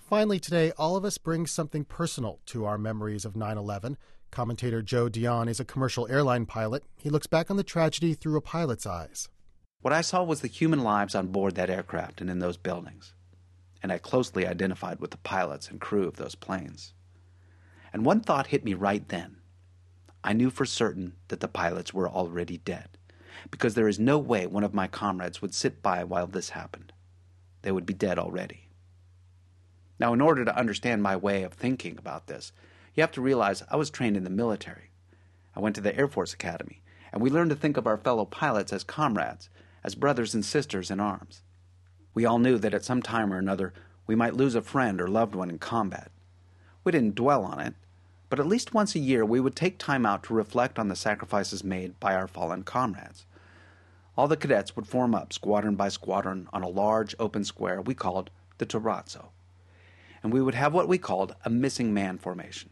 Finally today, all of us bring something personal to our memories of 9/11. Commentator Joe Dionne is a commercial airline pilot. He looks back on the tragedy through a pilot's eyes. What I saw was the human lives on board that aircraft and in those buildings. And I closely identified with the pilots and crew of those planes. And one thought hit me right then. I knew for certain that the pilots were already dead, because there is no way one of my comrades would sit by while this happened. They would be dead already. Now, in order to understand my way of thinking about this, you have to realize I was trained in the military. I went to the Air Force Academy, and we learned to think of our fellow pilots as comrades, as brothers and sisters in arms. We all knew that at some time or another we might lose a friend or loved one in combat. We didn't dwell on it, but at least once a year we would take time out to reflect on the sacrifices made by our fallen comrades. All the cadets would form up squadron by squadron on a large open square we called the terrazzo. And we would have what we called a missing man formation.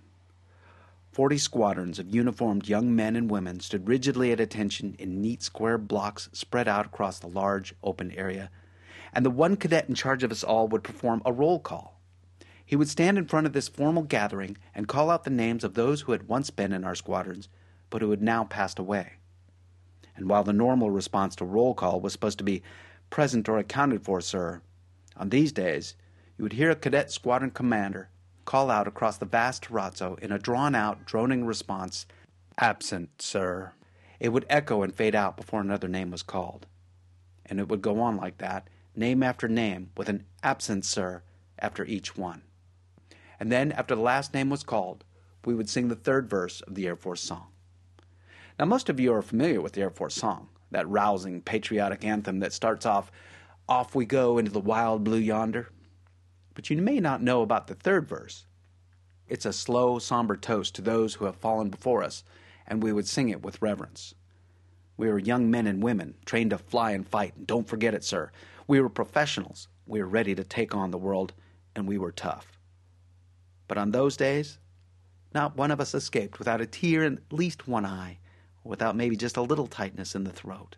40 squadrons of uniformed young men and women stood rigidly at attention in neat square blocks spread out across the large open area, and the one cadet in charge of us all would perform a roll call. He would stand in front of this formal gathering and call out the names of those who had once been in our squadrons, but who had now passed away. And while the normal response to roll call was supposed to be, "Present or accounted for, sir," on these days, you would hear a cadet squadron commander call out across the vast terrazzo in a drawn-out, droning response, "Absent, sir." It would echo and fade out before another name was called. And it would go on like that, name after name, with an "absent, sir," after each one. And then, after the last name was called, we would sing the third verse of the Air Force song. Now, most of you are familiar with the Air Force song, that rousing, patriotic anthem that starts off, "Off we go into the wild blue yonder." But you may not know about the third verse. It's a slow, somber toast to those who have fallen before us, and we would sing it with reverence. We were young men and women, trained to fly and fight, and don't forget it, sir. We were professionals. We were ready to take on the world, and we were tough. But on those days, not one of us escaped without a tear in at least one eye, or without maybe just a little tightness in the throat.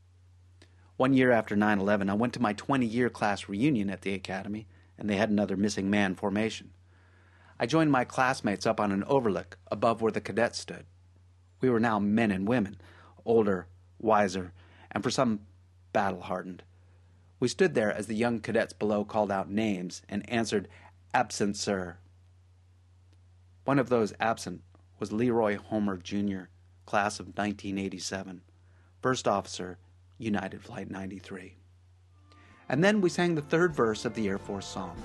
One year after 9/11, I went to my 20-year class reunion at the academy, and they had another missing man formation. I joined my classmates up on an overlook above where the cadets stood. We were now men and women, older, wiser, and for some, battle-hardened. We stood there as the young cadets below called out names and answered, "Absent, sir." One of those absent was Leroy Homer, Jr., class of 1987, first officer, United Flight 93. And then we sang the third verse of the Air Force song.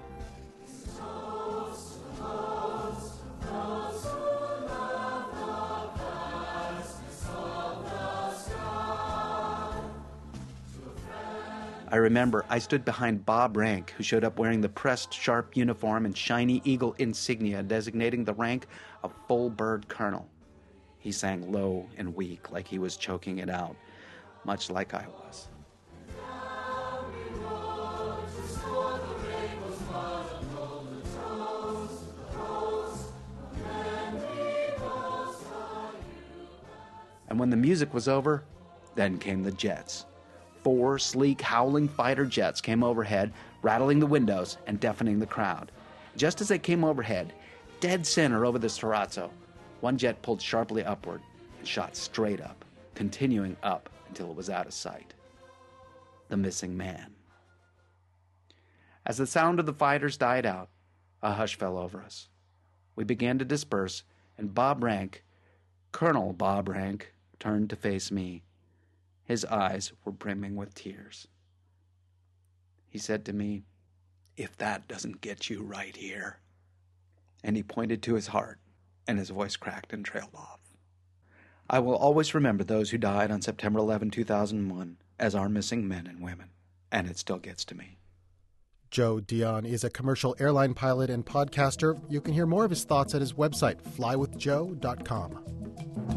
I remember I stood behind Bob Rank, who showed up wearing the pressed sharp uniform and shiny eagle insignia designating the rank of full bird colonel. He sang low and weak like he was choking it out, much like I was. And when the music was over, then came the jets. 4 sleek, howling fighter jets came overhead, rattling the windows and deafening the crowd. Just as they came overhead, dead center over the terrazzo, one jet pulled sharply upward and shot straight up, continuing up until it was out of sight. The missing man. As the sound of the fighters died out, a hush fell over us. We began to disperse, and Bob Rank, Colonel Bob Rank, turned to face me. His eyes were brimming with tears. He said to me, "If that doesn't get you right here," and he pointed to his heart, and his voice cracked and trailed off. I will always remember those who died on September 11, 2001 as our missing men and women, and it still gets to me. Joe Dionne is a commercial airline pilot and podcaster. You can hear more of his thoughts at his website, flywithjoe.com.